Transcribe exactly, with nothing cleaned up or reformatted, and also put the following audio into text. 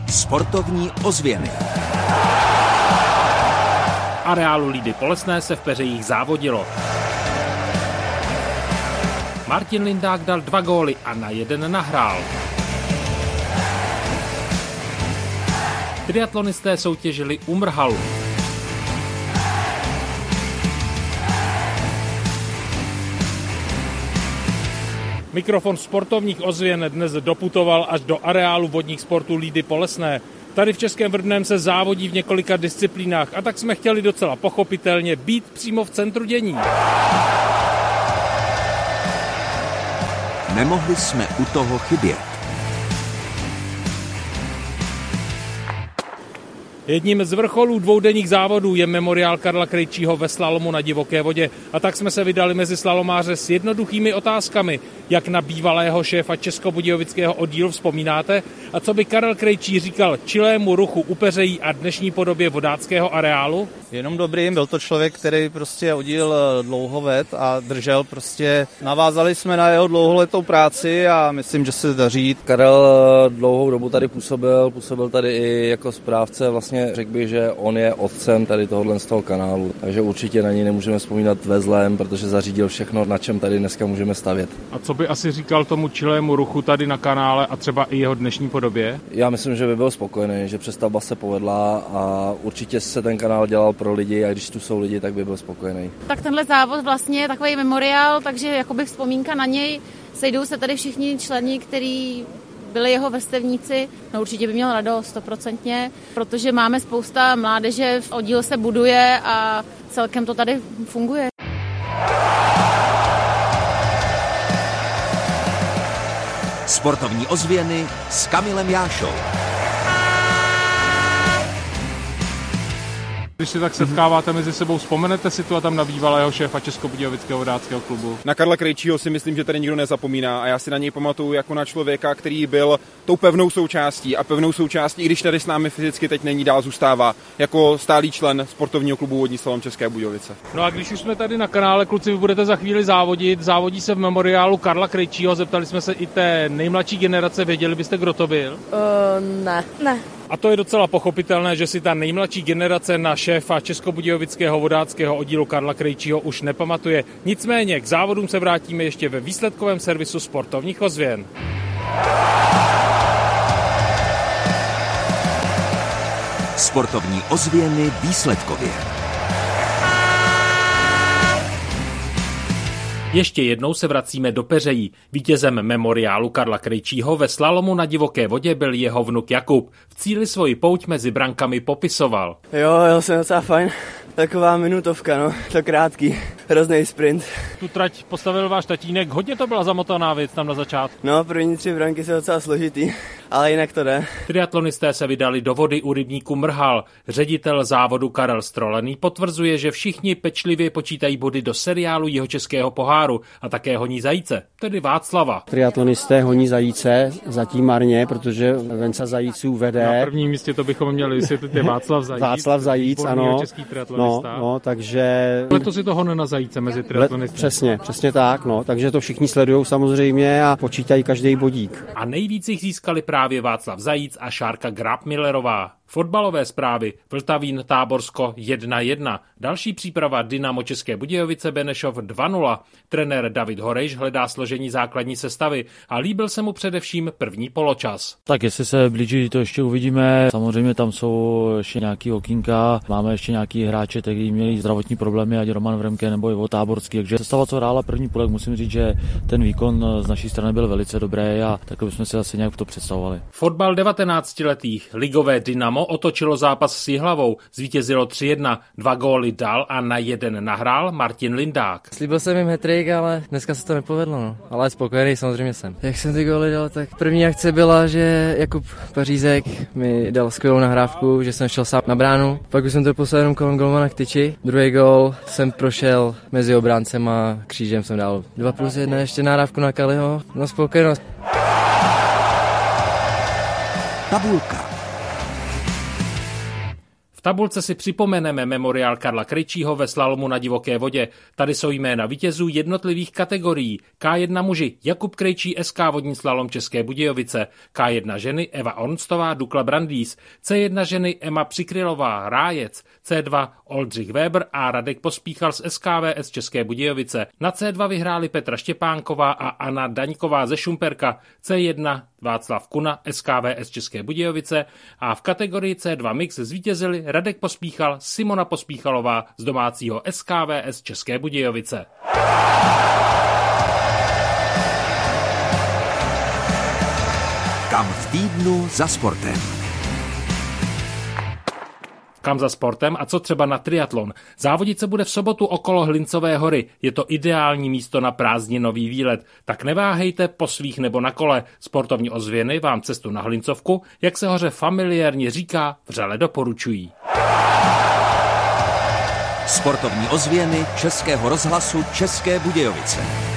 Sportovní ozvěny. Areálu Lídy Polesné se v Peřejích závodilo. Martin Lindák dal dva góly a na jeden nahrál. Triatlonisté soutěžili u Mrhalu. Mikrofon sportovních ozvěn dnes doputoval až do areálu vodních sportů Lídy Polesné. Tady v Českém Vrbném se závodí v několika disciplínách a tak jsme chtěli docela pochopitelně být přímo v centru dění. Nemohli jsme u toho chybět. Jedním z vrcholů dvoudenních závodů je memoriál Karla Krejčího ve slalomu na divoké vodě. A tak jsme se vydali mezi slalomáře s jednoduchými otázkami. Jak na bývalého šéfa českobudějovického oddílu vzpomínáte? A co by Karel Krejčí říkal čilému ruchu u Peřejí a dnešní podobě vodáckého areálu? Jenom dobrý, byl to člověk, který prostě oddíl dlouho ved a držel prostě. Navázali jsme na jeho dlouholetou práci a myslím, že se daří. Karel dlouhou dobu tady působil, působil tady i jako správce, vlastně řekl bych, že on je otcem tady tohohle z toho kanálu, takže určitě na něj nemůžeme vzpomínat ve zlém, protože zařídil všechno, na čem tady dneska můžeme stavět. A co by asi říkal tomu čilému ruchu tady na kanále a třeba i jeho dnešní podobě? Já myslím, že by byl spokojený, že přestavba se povedla a určitě se ten kanál dělal pro lidi a když tu jsou lidi, tak by byl spokojený. Tak tenhle závod vlastně je takový memoriál, takže jakoby vzpomínka na něj. Sejdou se tady všichni členi, kteří byli jeho vrstevníci. No určitě by měl radost, stoprocentně, protože máme spousta mládeže, oddíl se buduje a celkem to tady funguje. Sportovní ozvěny s Kamilem Jášou. Když se tak setkáváte mezi sebou, vzpomenete si to a tam na bývalého šéfa Českobudějovického vodáckého klubu? Na Karla Krejčího si myslím, že tady nikdo nezapomíná a já si na něj pamatuju jako na člověka, který byl tou pevnou součástí a pevnou součástí, i když tady s námi fyzicky teď není, dál zůstává jako stálý člen sportovního klubu Vodní slalom České Budějovice. No a když už jsme tady na kanále, kluci, vy budete za chvíli závodit, závodí se v memoriálu Karla Krejčího, zeptali jsme se i té nejmladší generace, věděli byste, kdo to byl? Uh, ne, ne. A to je docela pochopitelné, že si ta nejmladší generace na šéfa Českobudějovického vodáckého oddílu Karla Krejčího už nepamatuje. Nicméně k závodům se vrátíme ještě ve výsledkovém servisu sportovních ozvěn. Sportovní ozvěny výsledkově. Ještě jednou se vracíme do Peřejí. Vítězem memoriálu Karla Krejčího ve slalomu na divoké vodě byl jeho vnuk Jakub. V cíli svoji pouť mezi brankami popisoval. Jo, jo, jsem docela fajn. Taková minutovka, no, to krátký, hrozný sprint. Tu trať postavil váš tatínek, hodně to byla zamotaná věc tam na začátku. No, první tři branky jsou docela složitý, ale jinak to jde. Triatlonisté se vydali do vody u rybníku Mrhal. Ředitel závodu Karel Strolený potvrzuje, že všichni pečlivě počítají body do seriálu Jihočeského poháru a také honí zajíce, tedy Václava. Triatlonisté honí zajíce, zatím marně, protože Venca Zajíců vede. Na prvním místě to bychom měli vysvětlit, je Václav Zajíc. Václav Zajíc, ano. No, no, takže... Letos je to hon na zajíce mezi triatlonisty. Přesně, přesně tak, no. Takže to všichni sledují samozřejmě a počítají každý bodík. A nejvíc jich získali právě Václav Zajíc a Šárka Grabmillerová. Fotbalové zprávy: Vltavín Táborsko jedna jedna. Další příprava Dynamo České Budějovice Benešov dva nula. Trenér David Horejš hledá složení základní sestavy a líbil se mu především první poločas. Tak jestli se blíží, to ještě uvidíme. Samozřejmě tam jsou ještě nějaký okýnka. Máme ještě nějaký hráče, kteří měli zdravotní problémy, ať Roman Vremke nebo Ivo Táborský. Takže sestava, co hrála první polek, musím říct, že ten výkon z naší strany byl velice dobrý a takhle jsme si asi nějak to představovali. Fotbal devatenáctiletých. Ligové Dynamo otočilo zápas s Jihlavou, zvítězilo tři jedna, dva góly dal a na jeden nahrál Martin Lindák. Slíbil jsem jim hat-trick, ale dneska se to nepovedlo, no. Ale spokojený samozřejmě jsem. Jak jsem ty góly dal, tak první akce byla, že Jakub Pařízek mi dal skvělou nahrávku, že jsem šel sám na bránu, pak už jsem to poslal jenom kolem golmana k tyči. Druhý gól jsem prošel mezi obráncem a křížem jsem dal dva plus jedna, ještě nahrávku na Kaliho, no spokojenost. Tabulka. tabulce si připomeneme memoriál Karla Krejčího ve slalomu na divoké vodě. Tady jsou jména vítězů jednotlivých kategorií. K jedna muži Jakub Krejčí S K vodní slalom České Budějovice, K jedna ženy Eva Ornstová Dukla Brandýs, C jedna ženy Emma Přikrylová Rájec, C dva Oldřich Weber a Radek Pospíchal z S K V S České Budějovice. Na C dva vyhráli Petra Štěpánková a Anna Daňková ze Šumperka, C jedna Václav Kuna S K V S České Budějovice a v kategorii C dva Mix zvítězili Radek Pospíchal, Simona Pospíchalová z domácího S K V S České Budějovice. Kam v týdnu za sportem. Kam za sportem a co třeba na triatlon. Závodit se bude v sobotu okolo Hlincové hory. Je to ideální místo na prázdninový výlet. Tak neváhejte po svých nebo na kole. Sportovní ozvěny vám cestu na Hlincovku, jak se hoře familiárně říká, vřele doporučují. Sportovní ozvěny Českého rozhlasu České Budějovice.